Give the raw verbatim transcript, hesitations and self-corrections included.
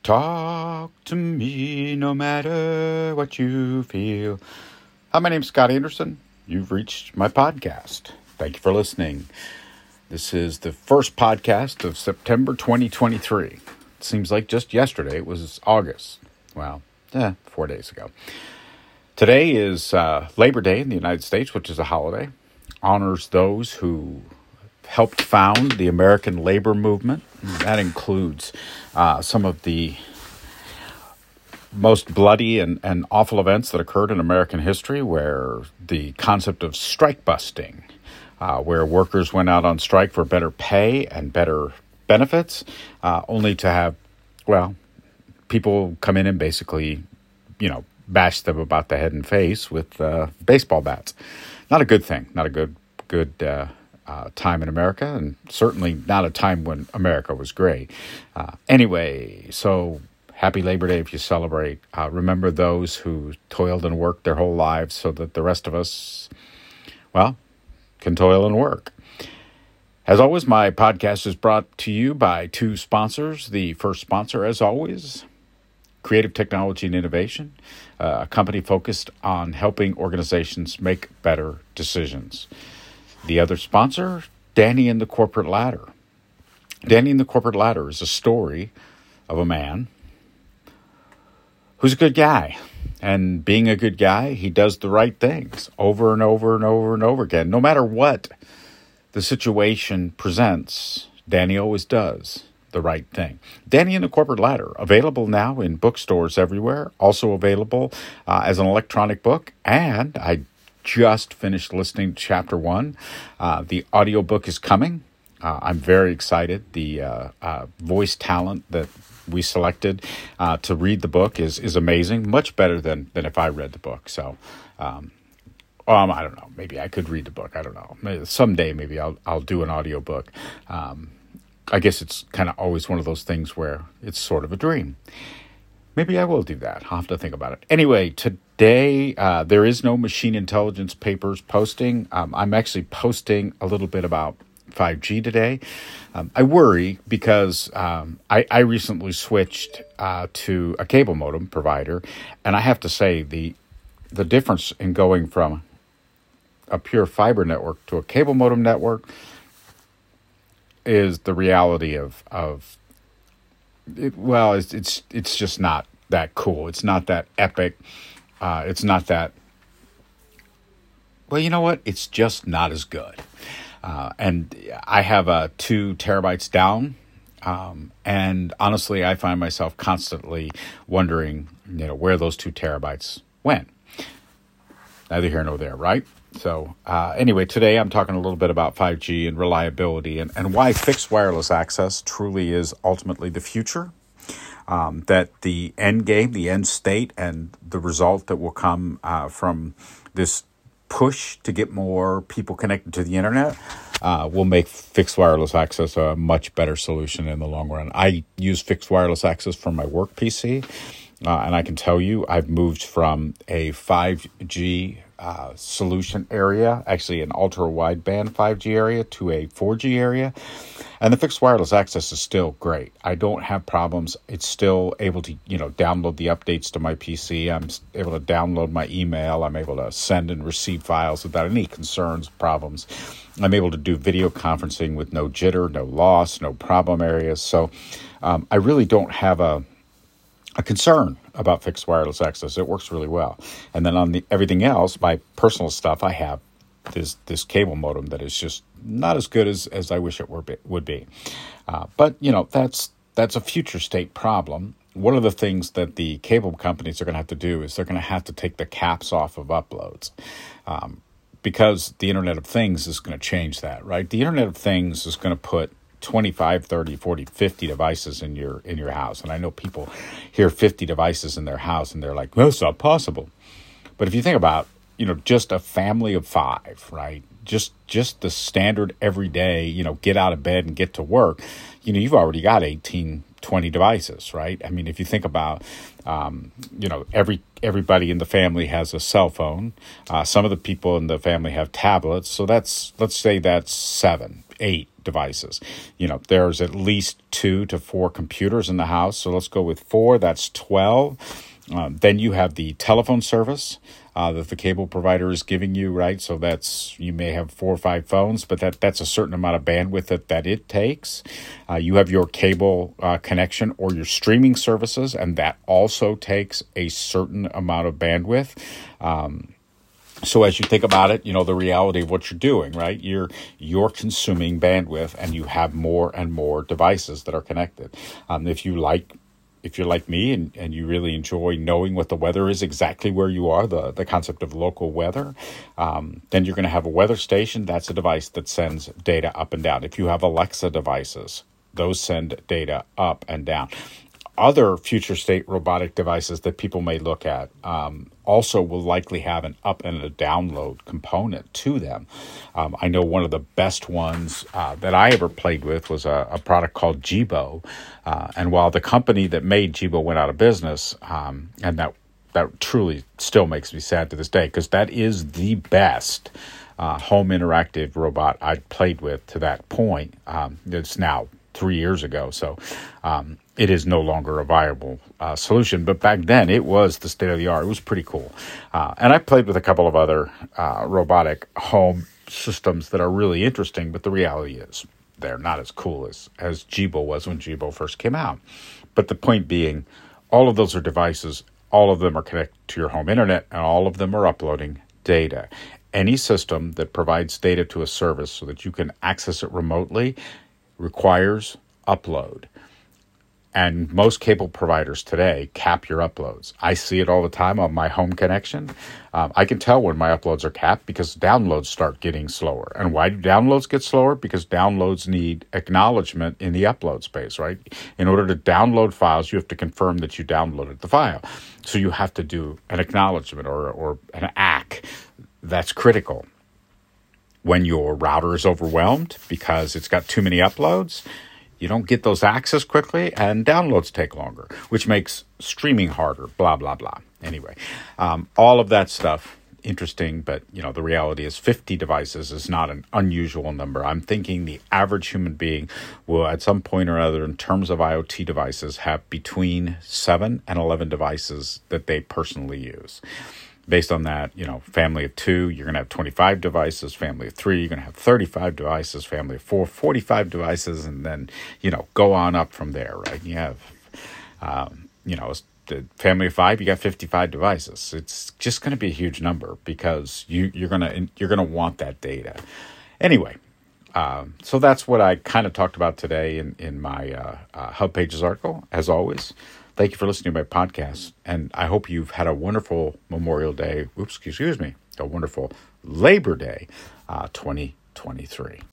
Talk to me no matter what you feel. Hi, my name's Scott Anderson. You've reached my podcast. Thank you for listening. This is the first podcast of September twenty twenty-three. It seems like just yesterday it was August. Well, eh, four days ago. Today is uh, Labor Day in the United States, which is a holiday. Honors those who helped found the American labor movement. That includes uh, some of the most bloody and, and awful events that occurred in American history, where the concept of strike busting, uh, where workers went out on strike for better pay and better benefits, uh, only to have, well, people come in and basically, you know, bash them about the head and face with uh, baseball bats. Not a good thing, not a good, good, uh, Uh, time in America, and certainly not a time when America was great. Uh, anyway, so happy Labor Day if you celebrate. Uh, remember those who toiled and worked their whole lives so that the rest of us, well, can toil and work. As always, my podcast is brought to you by two sponsors. The first sponsor, as always, Creative Technology and Innovation, uh, a company focused on helping organizations make better decisions. The other sponsor, Danny and the Corporate Ladder. Danny and the Corporate Ladder is a story of a man who's a good guy. And being a good guy, he does the right things over and over and over and over again. No matter what the situation presents, Danny always does the right thing. Danny and the Corporate Ladder, available now in bookstores everywhere, also available uh, as an electronic book. And I just finished listening to chapter one. Uh, the audiobook is coming. Uh, I'm very excited. The uh, uh, voice talent that we selected uh, to read the book is is amazing. Much better than than if I read the book. So, um, um, I don't know. Maybe I could read the book. I don't know. Maybe someday, maybe I'll I'll do an audiobook. Um, I guess it's kind of always one of those things where it's sort of a dream. Maybe I will do that. I'll have to think about it. Anyway, today uh, there is no machine intelligence papers posting. Um, I'm actually posting a little bit about five G today. Um, I worry because um, I, I recently switched uh, to a cable modem provider, and I have to say the the difference in going from a pure fiber network to a cable modem network is the reality of of. It, well, it's, it's it's just not that cool. It's not that epic. Uh, it's not that. Well, you know what? It's just not as good. Uh, and I have a uh, two terabytes down, um, and honestly, I find myself constantly wondering, you know, where those two terabytes went. Neither here nor there, right? So uh, anyway, today I'm talking a little bit about five G and reliability and, and why fixed wireless access truly is ultimately the future. Um, that the end game, the end state, and the result that will come uh, from this push to get more people connected to the internet uh, will make fixed wireless access a much better solution in the long run. I use fixed wireless access for my work P C, uh, and I can tell you I've moved from a five G Uh, solution area, actually an ultra-wideband five G area, to a four G area. And the fixed wireless access is still great. I don't have problems. It's still able to, you know, download the updates to my P C. I'm able to download my email. I'm able to send and receive files without any concerns, problems. I'm able to do video conferencing with no jitter, no loss, no problem areas. So um, I really don't have a a concern about fixed wireless access. It works really well. And then on the everything else, my personal stuff, I have this this cable modem that is just not as good as, as I wish it were would be. Uh, but, you know, that's that's a future state problem. One of the things that the cable companies are going to have to do is they're going to have to take the caps off of uploads. Um, because the Internet of Things is going to change that, right? The Internet of Things is going to put twenty-five, thirty, forty, fifty devices in your in your house. And I know people hear fifty devices in their house and they're like, well, it's not possible. But if you think about, you know, just a family of five, right? Just just the standard everyday, you know, get out of bed and get to work. You know, you've already got eighteen twenty devices, right? I mean, if you think about, um, you know, every everybody in the family has a cell phone. Uh, some of the people in the family have tablets. So that's, let's say that's seven, eight devices. You know, there's at least two to four computers in the house. So let's go with four. That's twelve. Um, then you have the telephone service uh, that the cable provider is giving you, right? So that's, you may have four or five phones, but that, that's a certain amount of bandwidth that, that it takes. Uh, you have your cable uh, connection or your streaming services, and that also takes a certain amount of bandwidth. Um, So as you think about it, you know, the reality of what you're doing, right? You're you're consuming bandwidth, and you have more and more devices that are connected. Um, if you like, if you're like me and, and you really enjoy knowing what the weather is exactly where you are, the, the concept of local weather, um, then you're going to have a weather station. That's a device that sends data up and down. If you have Alexa devices, those send data up and down. Other future state robotic devices that people may look at um, also will likely have an up and a download component to them. Um, I know one of the best ones uh, that I ever played with was a, a product called Jibo. Uh, and while the company that made Jibo went out of business, um, and that, that truly still makes me sad to this day, because that is the best uh, home interactive robot I'd played with to that point. Um, it's now three years ago. So um, it is no longer a viable uh, solution. But back then, it was the state of the art. It was pretty cool. Uh, and I played with a couple of other uh, robotic home systems that are really interesting. But the reality is they're not as cool as, as Jibo was when Jibo first came out. But the point being, all of those are devices. All of them are connected to your home internet, and all of them are uploading data. Any system that provides data to a service so that you can access it remotely requires upload. And most cable providers today cap your uploads. I see it all the time on my home connection. Um, I can tell when my uploads are capped because downloads start getting slower. And why do downloads get slower? Because downloads need acknowledgement in the upload space, right? In order to download files, you have to confirm that you downloaded the file. So you have to do an acknowledgement or, or an A C K. That's critical. When your router is overwhelmed because it's got too many uploads, you don't get those access quickly, and downloads take longer, which makes streaming harder, blah, blah, blah. Anyway, um, all of that stuff, interesting, but you know the reality is fifty devices is not an unusual number. I'm thinking the average human being will, at some point or other, in terms of IoT devices, have between seven and eleven devices that they personally use. Based on that, you know, family of two, you're going to have twenty-five devices. Family of three, you're going to have thirty-five devices. Family of four, forty-five devices. And then, you know, go on up from there, right? You have, um, you know, the family of five, you got fifty-five devices. It's just going to be a huge number because you, you're going to you're going to want that data. Anyway, um, so that's what I kind of talked about today in, in my uh, uh, Hub Pages article, as always. Thank you for listening to my podcast, and I hope you've had a wonderful Memorial Day, oops, excuse me, a wonderful Labor Day uh, twenty twenty-three.